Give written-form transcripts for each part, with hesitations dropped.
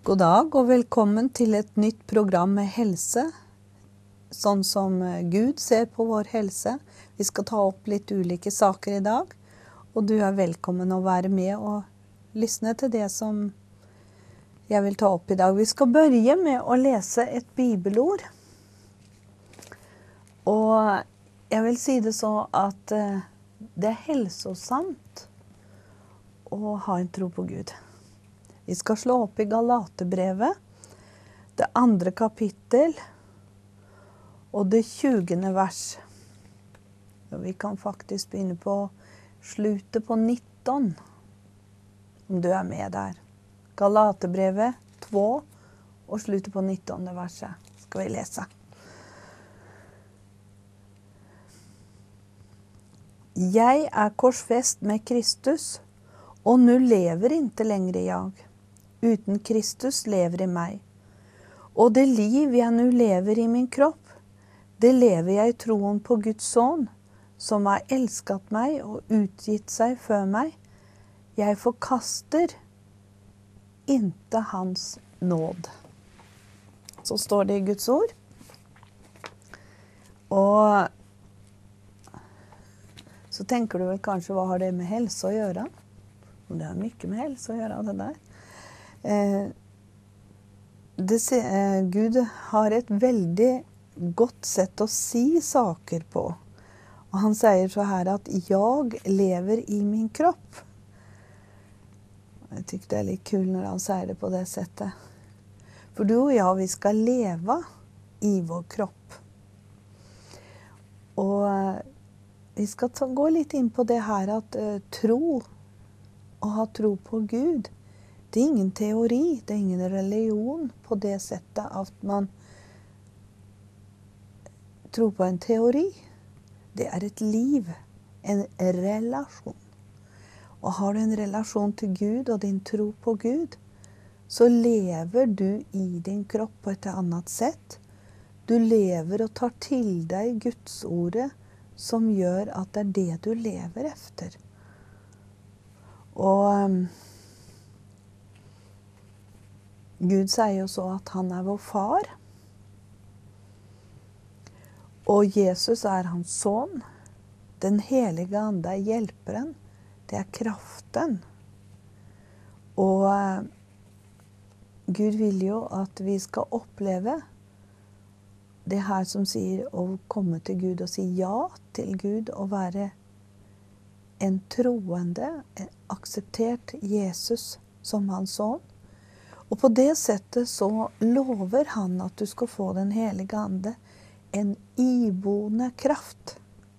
God dag og velkommen til et nytt program med helse, sånn som Gud ser på vår helse. Vi skal ta opp litt ulike saker i dag, og du er velkommen å være med og lytte til det som jeg vil ta opp i dag. Vi skal begynne med å lese et bibelord, og jeg vil si det så at det er helsosamt å ha en tro på Gud. Vi skal slå opp i Galaterbrevet, det 2. kapittel og det 20. vers. Og vi kan faktisk begynne på slutet på 19, om du er med der. Galaterbrevet 2 og slutet på 19. verset skal vi lese. Jeg er korsfäst med Kristus, og nu lever inte längre jag. Uten Kristus lever i meg. Og det liv jeg nu lever i min kropp, det lever jeg i troen på Guds son, som har elsket meg og utgitt seg for meg. Jeg forkaster inte hans nåd. Så står det i Guds ord. Og så tenker du vel kanskje, hva har det med helse å gjøre? Og det har mye med helse å gjøre, det der. Gud har et veldig godt sett å si saker på. Og han sier så her at jeg lever i min kropp. Jeg tykker det er litt kul når han sier det på det settet. For du og jeg, vi skal leve i vår kropp. Og vi skal gå litt inn på det her at tro, å ha tro på Gud, det er ingen teori, det er ingen religion på det settet at man tror på en teori. Det er et liv, en relasjon. Og har du en relasjon til Gud og din tro på Gud, så lever du i din kropp på et annet sett. Du lever og tar til deg Guds ordet som gjør at det er det du lever efter. Og Gud sier jo så at han er vår far. Og Jesus er hans son. Den helige ande er hjelperen. Det er kraften. Og Gud vil jo at vi skal oppleve det her som sier å komme til Gud og si ja til Gud og være en troende, akseptert Jesus som hans son. Og på det settet så lover han at du skal få den helige ande, en iboende kraft.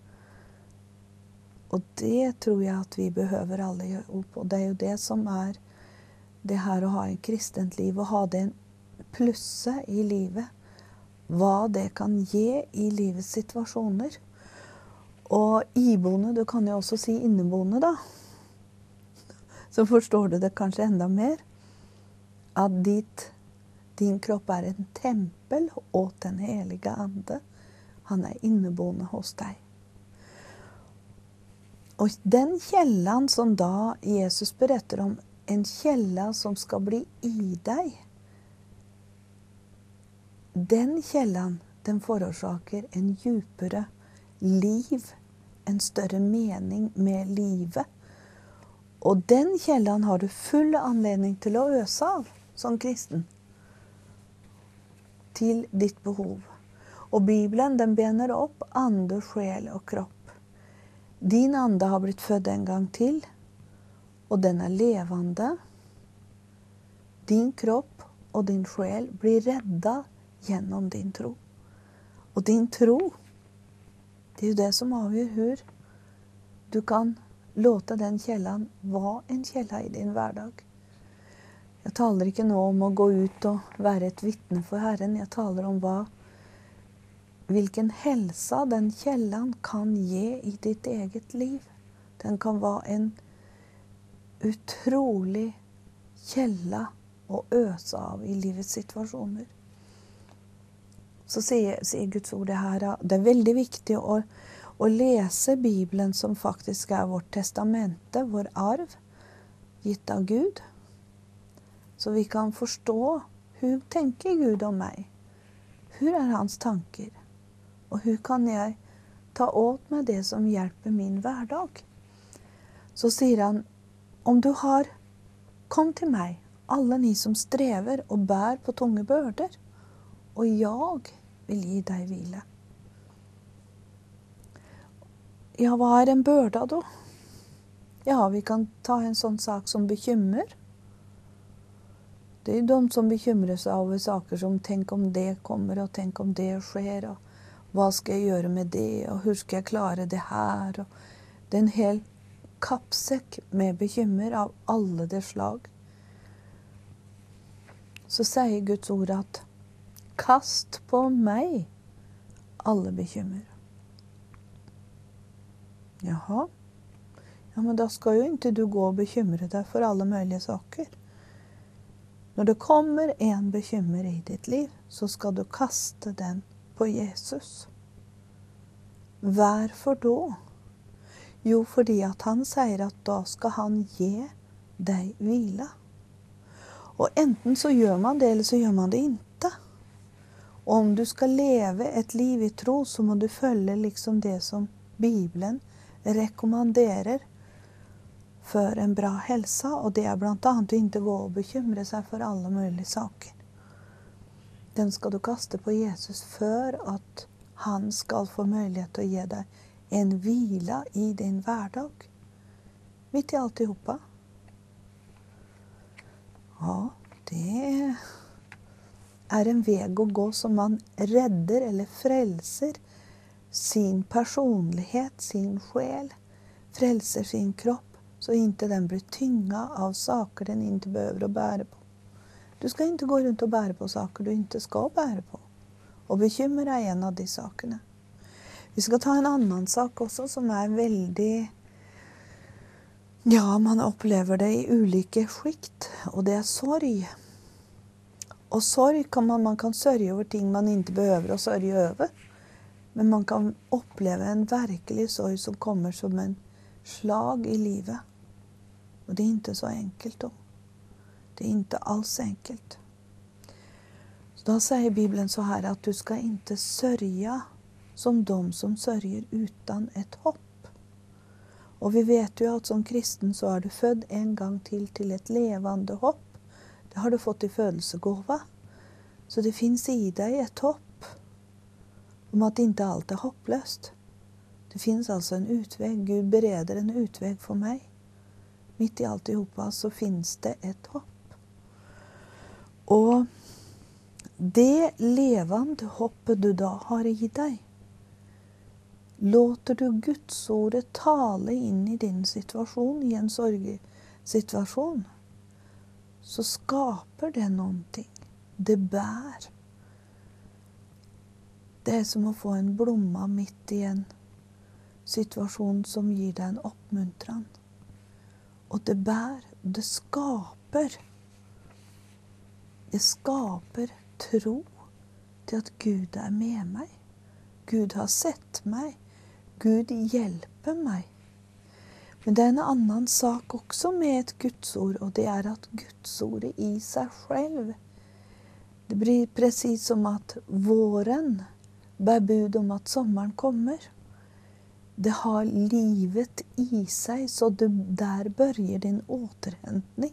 Og det tror jeg at vi behøver alle. Og det er jo det som er det her å ha en kristent liv, å ha det plusse i livet. Hva det kan gi i livets situasjoner. Og iboende, du kan jo også si inneboende da. Så forstår du det kanskje enda mer. At din kropp er en tempel åt den helige ande. Han er inneboende hos deg. Og den kjellan som da Jesus beretter om, en kjella som skal bli i deg, den kjellan, den forårsaker en djupere liv, en større mening med livet. Og den kjellan har du full anledning til å øse av som kristen. Til ditt behov. Og Bibelen, den bener opp ande, sjel og kropp. Din ande har blitt født en gang til, og den er levende. Din kropp og din sjel blir redda gjennom din tro. Og din tro, det er jo det som avgjør hvor du kan låte den kjellan være en kjella i din hverdag. Jeg taler ikke nå om å gå ut og være et vittne for Herren. Jeg taler om hvilken helse den kjellan kan gi i ditt eget liv. Den kan være en utrolig kjella å øse av i livets situasjoner. Så sier Guds ord det her. Det er veldig viktig å lese Bibelen som faktisk er vårt testamente, vår arv, gitt av Gud. Så vi kan forstå hur tänker Gud om mig? Hur är hans tankar? Och hur kan jag ta åt mig det som hjälper min hverdag? Så säger han, kom till mig, alla ni som strävar och bär på tunga bördor, och jag vill ge dig vila. Ja, vad är en börda då? Ja, vi kan ta en sån sak som bekymmer. Det är de som bekymrar sig över saker som tänk om det kommer och tänk om det sker och vad ska jag göra med det och hur ska jag klara det här. Och det är en hel kappsäck med bekymmer av alla de slag. Så säger Guds ord att kast på mig alla bekymmer. Jaha. Ja, men då ska ju inte du gå och bekymra dig för alla möjliga saker. När det kommer en bekymmer i ditt liv så ska du kasta den på Jesus. Varför då? Jo, fordi att han säger att då ska han ge dig vila. Och enten så gör man det eller så gör man det inte. Och om du ska leva ett liv i tro så må du följa liksom det som Bibeln rekommenderar för en bra hälsa. Och det är bland annat att inte gå och bekymra sig för alla möjliga saker. Den ska du kasta på Jesus för att han ska få möjlighet att ge dig en vila i din vardag. Mitt i alltihopa. Ja, det är en väg att gå som man räddar eller frälser sin personlighet, sin själ. Frälser sin kropp så inte den blir tynga av saker den inte behöver att bära på. Du ska inte gå runt och bära på saker du inte ska bära på. Och bekymmer är en av de sakerna. Vi ska ta en annan sak också som är väldigt... Ja, man upplever det i olika skikt. Och det är sorg. Och sorg kan man kan sörja över ting man inte behöver att sörja över. Men man kan uppleva en verklig sorg som kommer som en slag i livet. Och det är inte så enkelt då. Det är inte alls enkelt. Så då säger Bibeln så här att du ska inte sörja som de som sörjer utan ett hopp. Och vi vet ju att som kristen så är du född en gång till ett levande hopp. Det har du fått i födelsegåva. Så det finns i dig ett hopp om att inte allt är hopplöst. Det finns alltså en utväg. Gud bereder en utväg för mig. Mitt i alltihopa så finns det ett hopp. Och det levande hoppet du då har i dig, låter du Guds ordet tala in i din situation, i en sorgesituation, så skapar det någonting. Det bär. Det är som att få en blomma mitt i en situation som ger dig en uppmuntran. Och det bär, det skapar tro till att Gud är med mig. Gud har sett mig. Gud hjälper mig. Men det är en annan sak också med ett Gudsord, och det är att Gudsord i sig själv. Det blir precis som att våren bär bud om att sommaren kommer. Det har livet i sig, så där börjar din återhämtning.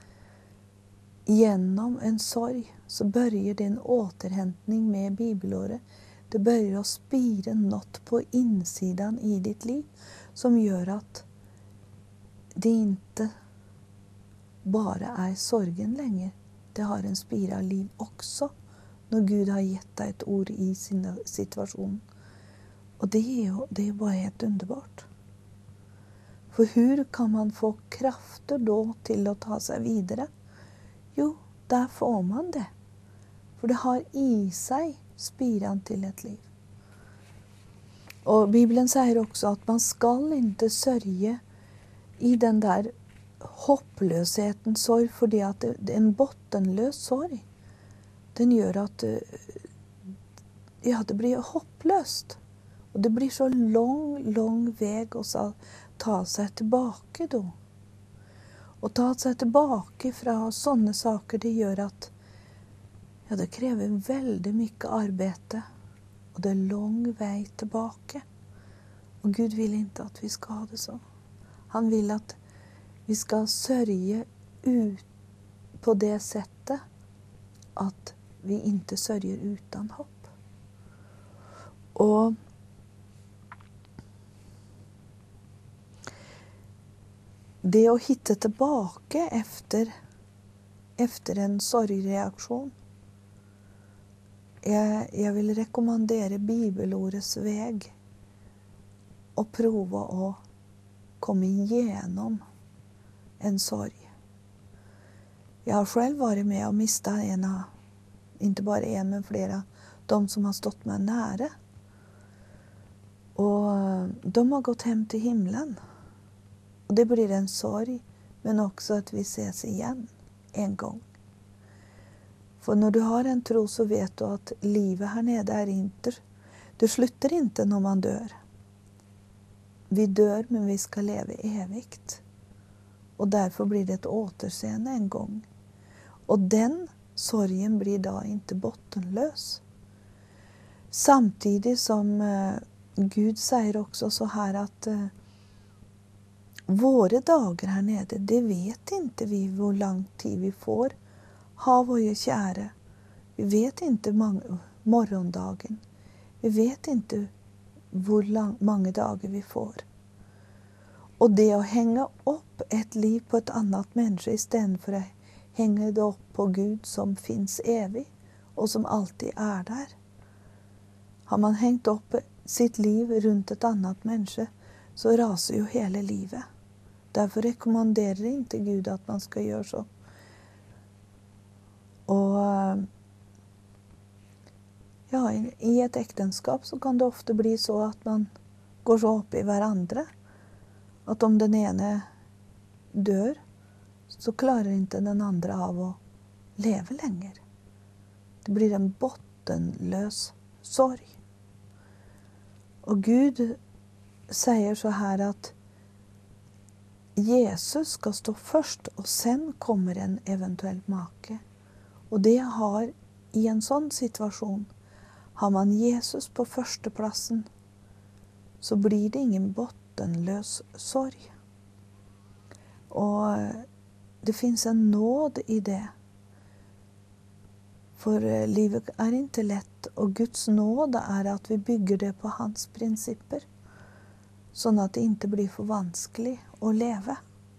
Genom en sorg så börjar din återhämtning med bibelåret. Det börjar att spira något på insidan i ditt liv som gör att det inte bara är sorgen längre. Det har en spira liv också när Gud har gett dig ett ord i sin situation. Och det är bara helt underbart. För hur kan man få krafter då till att ta sig vidare? Jo, där får man det. För det har i sig spiran till ett liv. Och Bibeln säger också att man ska inte sörja i den där hopplösheten, sorg, för det att det är en bottenlös sorg. Den gör att det blir hopplöst. Och det blir så lång väg att ta sig tillbaka då. Å ta seg tilbake fra sånne saker, det gjør at det krever veldig mye arbeid, og det er lang vei tilbake. Og Gud vil ikke at vi skal ha det så. Han vil at vi skal sørge ut på det settet at vi ikke sørger uten hopp. Og det å hitte tilbake efter en sorgreaksjon, jeg vil rekommendere bibelordets veg og prøve å komme igjennom en sorg. Jeg har selv vært med og mistet ikke bare en, men flere av de som har stått meg nære. Og de har gått hjem til himmelen. Og det blir en sorg, men også at vi ses igjen en gang. For når du har en tro, så vet du at livet her nede er ikke. Det slutter ikke når man dør. Vi dør, men vi skal leve evigt. Og derfor blir det et återseende en gang. Og den sorgen blir da ikke bottenløs. Samtidig som Gud sier også så her at våre dager her nede, det vet ikke vi hvor lang tid vi får. Ha våre kjære. Vi vet ikke morgondagen. Vi vet ikke hvor mange dager vi får. Og det å henge opp et liv på et annet menneske i stedet for å henge det opp på Gud som finnes evig, og som alltid er der. Har man hengt opp sitt liv rundt et annet menneske, så raser jo hele livet. Derfor rekommenderer ikke Gud at man skal gjøre så. Og i et ektenskap så kan det ofte bli så at man går så opp i hverandre, at om den ene dør, så klarer ikke den andre av å leve lenger. Det blir en bottenløs sorg. Og Gud sier så her at Jesus skal stå først, og sen kommer en eventuell make. Og det har, i en sånn situasjon, har man Jesus på førsteplassen, så blir det ingen bottenløs sorg. Og det finnes en nåd i det. For livet er ikke lett, og Guds nåd er at vi bygger det på hans prinsipper, sånn at det ikke blir for vanskelig å leve.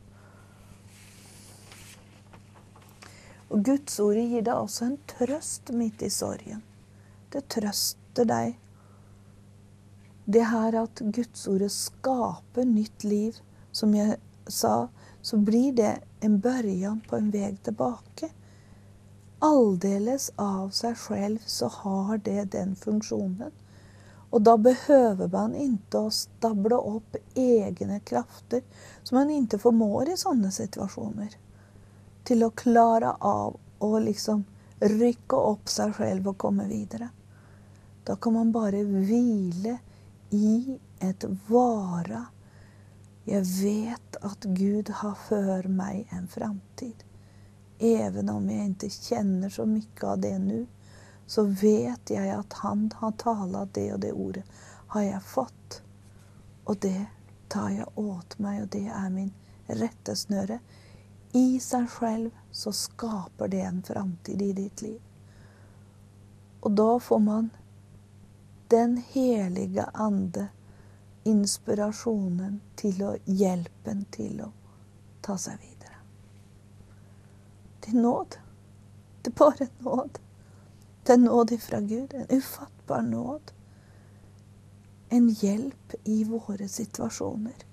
Og Guds ord gir deg også en trøst midt i sorgen. Det trøster deg. Det her at Guds ordet skaper nytt liv, som jeg sa, så blir det en børjan på en vei tilbake. Aldeles av seg selv så har det den funksjonen. Og da behøver man ikke å stable opp egne krafter, som man ikke formår i sånne situasjoner, til å klare av å liksom rykke opp seg selv og komme videre. Da kan man bare hvile i et vara. Jeg vet at Gud har for meg en framtid. Even om jeg ikke kjenner så mye av det nå, så vet jeg at han har talat det og det ordet har jeg fått. Og det tar jeg åt meg, og det er min rettesnøre. I seg selv så skaper det en framtid i ditt liv. Og da får man den helige ande, inspirasjonen til å hjelpen til å ta seg videre. Det er nåd. Det er bare nåd. Det er nåd ifra Gud, en ufattbar nåd. En hjelp i våre situasjoner.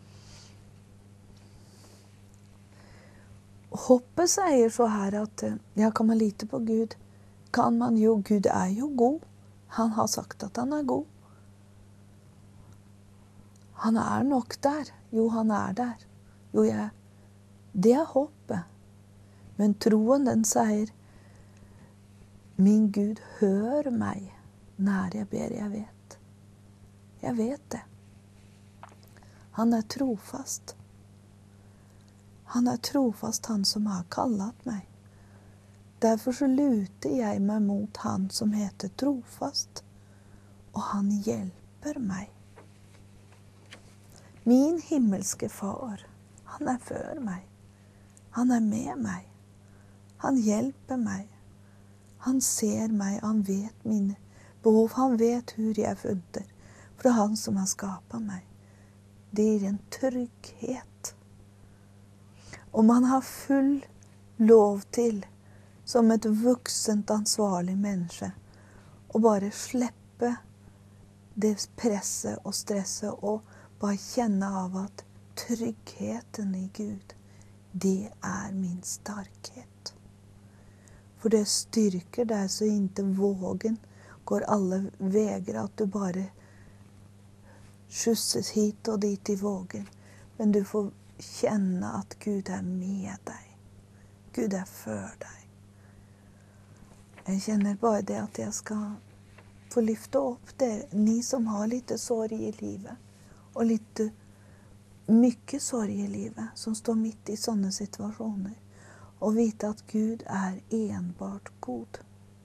Hoppet sier så her at kan man lite på Gud? Kan man jo, Gud er jo god. Han har sagt at han er god. Han er nok der. Jo, han er der. Jo, det er hoppet. Men troen den sier, min Gud, hør meg når jeg ber, jeg vet. Jeg vet det. Han er trofast. Han är trofast, han som har kallat mig. Därför så lutar jag mig mot han som heter trofast. Och han hjälper mig. Min himmelske far, han är för mig. Han är med mig. Han hjälper mig. Han ser mig, han vet mina behov. Han vet hur jag är född. För det är han som har skapat mig. Det är en trygghet. Och man har full lov till, som ett vuxent ansvarlig människa, och bara släppa det presset och stresset och bara känna av att tryggheten i Gud, det är min starkhet. För det styrker dig så inte vågen går alla vägar, att du bara skjutsas hit och dit i vågen. Men du får känna att Gud är med dig. Gud är för dig. Jag känner bara det att jag ska få lyfta upp det. Ni som har lite sorg i livet. Och lite mycket sorg i livet. Som står mitt i sådana situationer. Och veta att Gud är enbart god.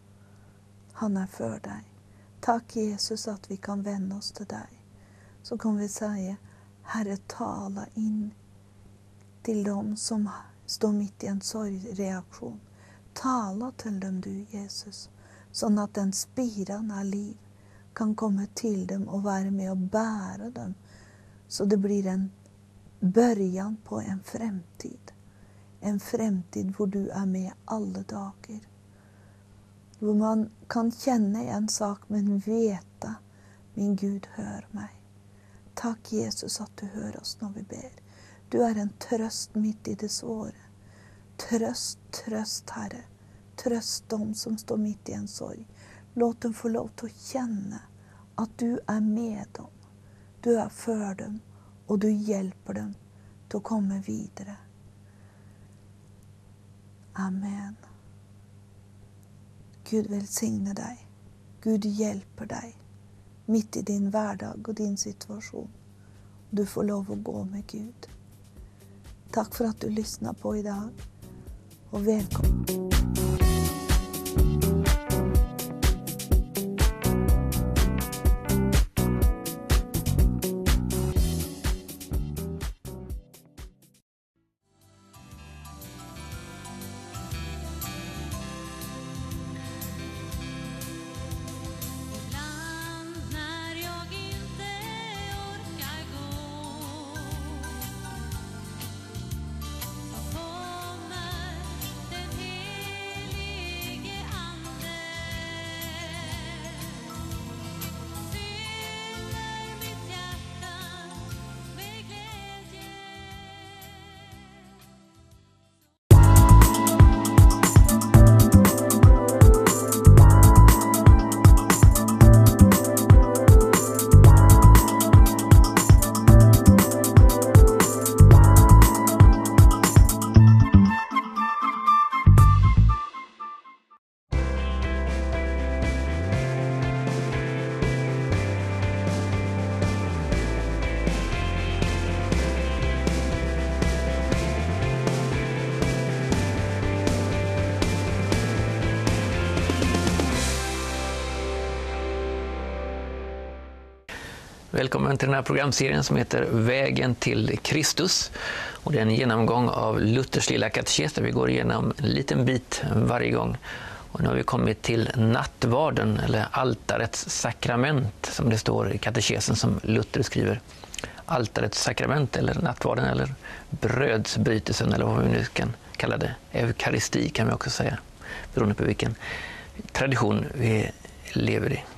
Han är för dig. Tack Jesus att vi kan vända oss till dig. Så kan vi säga, Herre, tala in till dem som står mitt i en sorgreaktion. Tala till dem du Jesus. Så att den spiran av liv kan komma till dem och vara med och bära dem. Så det blir en början på en framtid. En framtid hvor du är med alla dagar. Hvor man kan känna en sak men veta, min Gud hör mig. Tack Jesus att du hör oss när vi ber. Du är en tröst mitt i det svåra. Tröst, tröst Herre. Tröst dem som står mitt i en sorg. Låt dem få lov att känna att du är med dem. Du är för dem och du hjälper dem att komma vidare. Amen. Gud välsigne dig. Gud hjälper dig mitt i din vardag och din situation. Du får lov att gå med Gud. Tack för att du lyssnar på idag. Och välkommen. Välkommen till den här programserien som heter Vägen till Kristus. Och det är en genomgång av Luthers lilla katekes där vi går igenom en liten bit varje gång. Och nu har vi kommit till nattvarden eller altarets sakrament som det står i katekesen som Luther skriver. Altarets sakrament eller nattvarden eller brödsbrytelsen eller vad vi nu kan kalla det. Eukaristi kan vi också säga, beroende på vilken tradition vi lever i.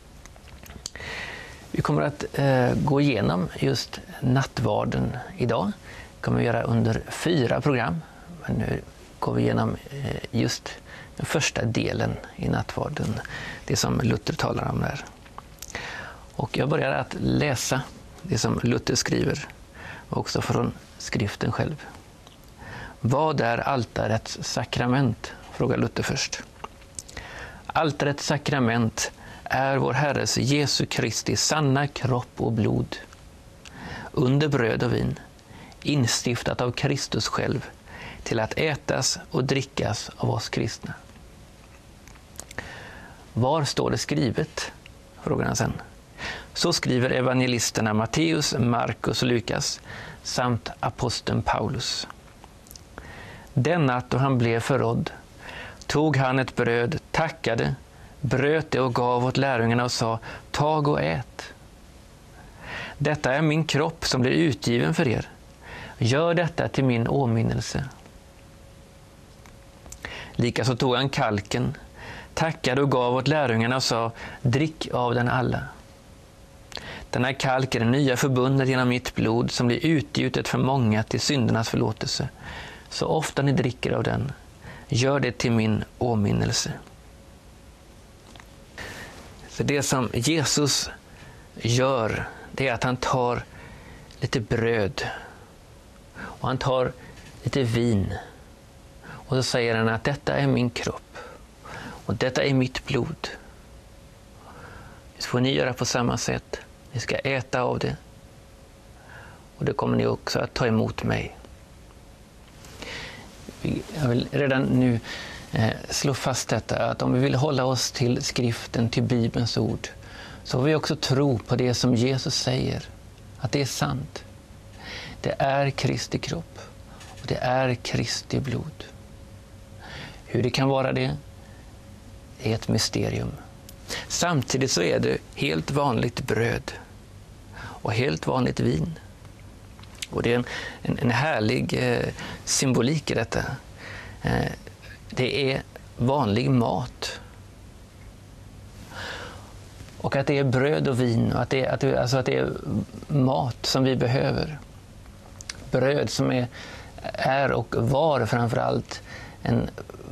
Vi kommer att gå igenom just nattvarden idag. Det kommer vi göra under 4 program. Men nu går vi igenom just den första delen i nattvarden. Det som Luther talar om där. Och jag börjar att läsa det som Luther skriver. Också från skriften själv. Vad är altarets sakrament? Frågar Luther först. Altarets sakrament är vår Herres Jesu Kristi sanna kropp och blod. Under bröd och vin instiftat av Kristus själv, till att ätas och drickas av oss kristna. Var står det skrivet? Frågar han sen. Så skriver evangelisterna Matteus, Markus och Lukas samt aposteln Paulus. Den natt då han blev förrådd tog han ett bröd, tackade, bröt det och gav åt lärjungarna och sa: tag och ät. Detta är min kropp som blir utgiven för er. Gör detta till min åminnelse. Likaså tog han kalken, tackade och gav åt lärjungarna och sa: drick av den alla. Denna kalk är det nya förbundet genom mitt blod som blir utgjutet för många till syndernas förlåtelse. Så ofta ni dricker av den, gör det till min åminnelse. Så det som Jesus gör, det är att han tar lite bröd och han tar lite vin. Och så säger han att detta är min kropp och detta är mitt blod. Så får ni göra på samma sätt. Ni ska äta av det. Och det kommer ni också att ta emot mig. Jag vill redan nu slå fast detta, att om vi vill hålla oss till skriften, till Bibelns ord, så får vi också tro på det som Jesus säger, att det är sant. Det är Kristi kropp och det är Kristi blod. Hur det kan vara det är ett mysterium. Samtidigt så är det helt vanligt bröd och helt vanligt vin. Och det är en härlig symbolik i detta. Det är vanlig mat. Och att det är bröd och vin och att det är mat som vi behöver. Bröd som är och var framförallt en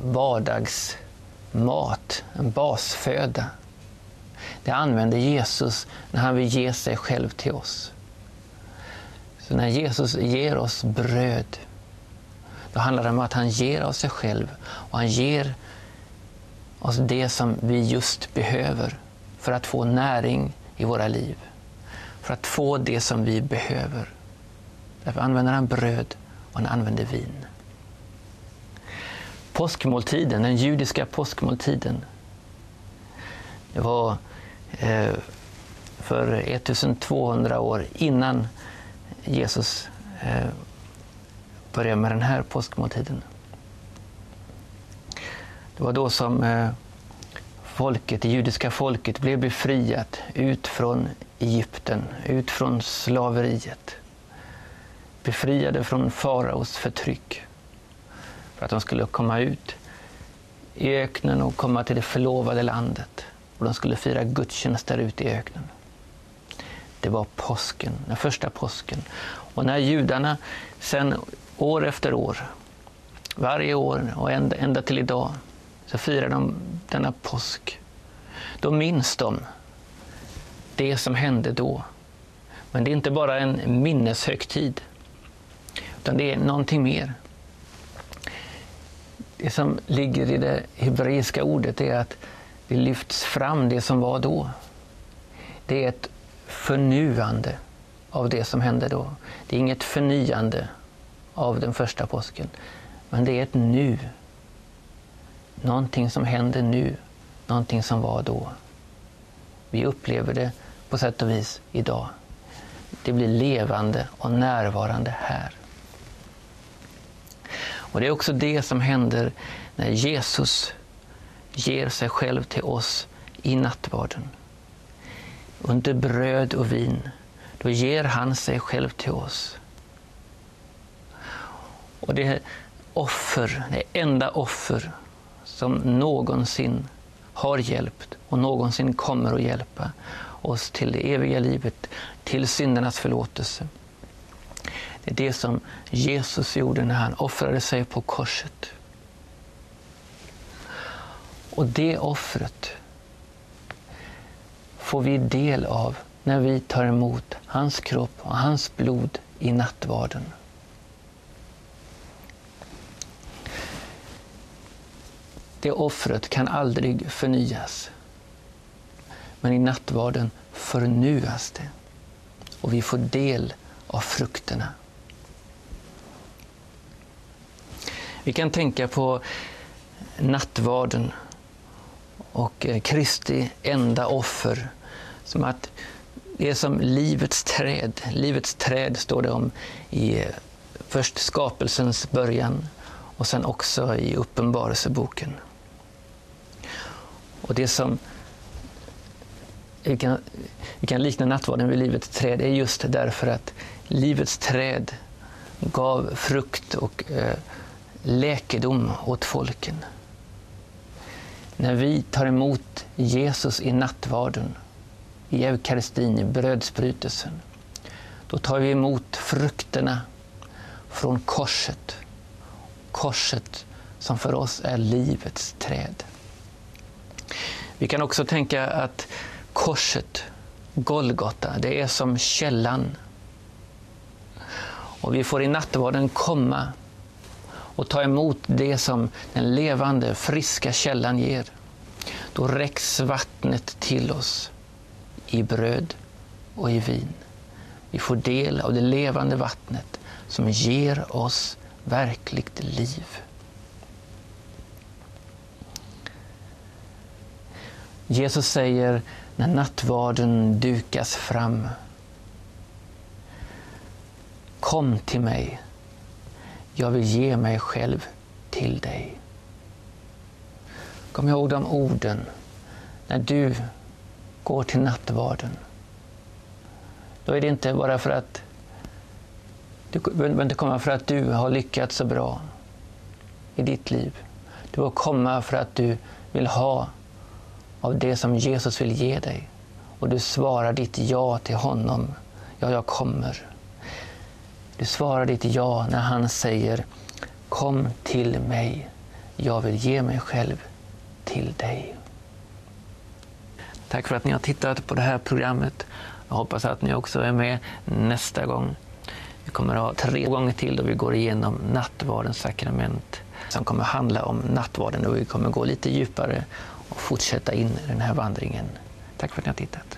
vardagsmat, en basföda. Det använder Jesus när han vill ge sig själv till oss. Så när Jesus ger oss bröd, då handlar det om att han ger av sig själv och han ger oss det som vi just behöver för att få näring i våra liv. För att få det som vi behöver. Därför använder han bröd och han använder vin. Påskmåltiden, den judiska påskmåltiden, det var för 1200 år innan Jesus började med den här påskmåltiden. Det var då som det judiska folket blev befriat ut från Egypten, ut från slaveriet. Befriade från faraos förtryck. För att de skulle komma ut i öknen och komma till det förlovade landet. Och de skulle fira gudstjänst där ute i öknen. Det var påsken, den första påsken. Och när judarna sen år efter år, varje år och ända till idag, så firar de denna påsk. Då minns de det som hände då. Men det är inte bara en minneshögtid, utan det är någonting mer. Det som ligger i det hebreiska ordet är att det lyfts fram det som var då. Det är ett förnuande av det som hände då. Det är inget förnyande av den första påsken, men det är ett nu. Någonting som händer nu, någonting som var då. Vi upplever det på sätt och vis idag. Det blir levande och närvarande här. Och det är också det som händer när Jesus ger sig själv till oss i nattvarden. Under bröd och vin, då ger han sig själv till oss. Och det enda offer som någonsin har hjälpt och någonsin kommer att hjälpa oss till det eviga livet, till syndernas förlåtelse. Det är det som Jesus gjorde när han offrade sig på korset. Och det offret får vi del av när vi tar emot hans kropp och hans blod i nattvarden. Det offret kan aldrig förnyas. Men i nattvarden förnyas det. Och vi får del av frukterna. Vi kan tänka på nattvarden och Kristi enda offer som att det är som livets träd. Livets träd står det om i först skapelsens början och sen också i Uppenbarelseboken. Och det som vi kan likna nattvarden vid livets träd är just därför att livets träd gav frukt och läkedom åt folken. När vi tar emot Jesus i nattvarden, i eukaristin, i brödsbrytelsen, då tar vi emot frukterna från korset. Korset som för oss är livets träd. Vi kan också tänka att korset, Golgata, det är som källan. Och vi får i nattvarden komma och ta emot det som den levande, friska källan ger. Då räcks vattnet till oss i bröd och i vin. Vi får del av det levande vattnet som ger oss verkligt liv. Jesus säger när nattvarden dukas fram: kom till mig, jag vill ge mig själv till dig. Kom ihåg de orden när du går till nattvarden. Då är det inte bara för att du behöver inte komma för att du har lyckats så bra i ditt liv. Du får komma för att du vill ha av det som Jesus vill ge dig. Och du svarar ditt ja till honom. Ja, jag kommer. Du svarar ditt ja när han säger: kom till mig, jag vill ge mig själv till dig. Tack för att ni har tittat på det här programmet. Jag hoppas att ni också är med nästa gång. Vi kommer att ha 3 gånger till då vi går igenom nattvardens sakrament, som kommer handla om nattvarden, och vi kommer gå lite djupare och fortsätta in i den här vandringen. Tack för att ni har tittat.